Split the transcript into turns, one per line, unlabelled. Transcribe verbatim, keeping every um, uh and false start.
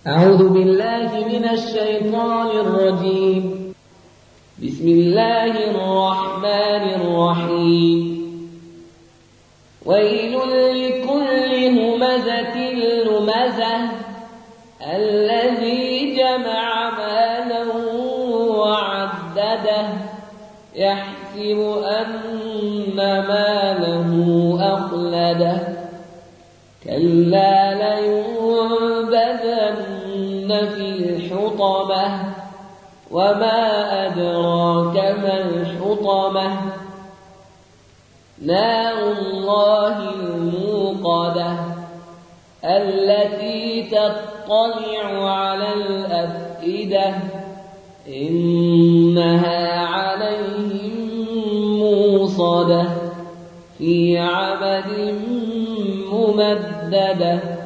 أعوذ بالله من الشيطان الرجيم. بسم الله الرحمن الرحيم. ويل لكل همزة لمزة الذي جمع مالا وعدده يحسب أن ماله أخلده كلا لينبذن في الحطمة وما أدراك ما الحطمة نار الله الموقدة التي تطلع على الأفئدة إنها عليهم موصدة في عمد ممددة.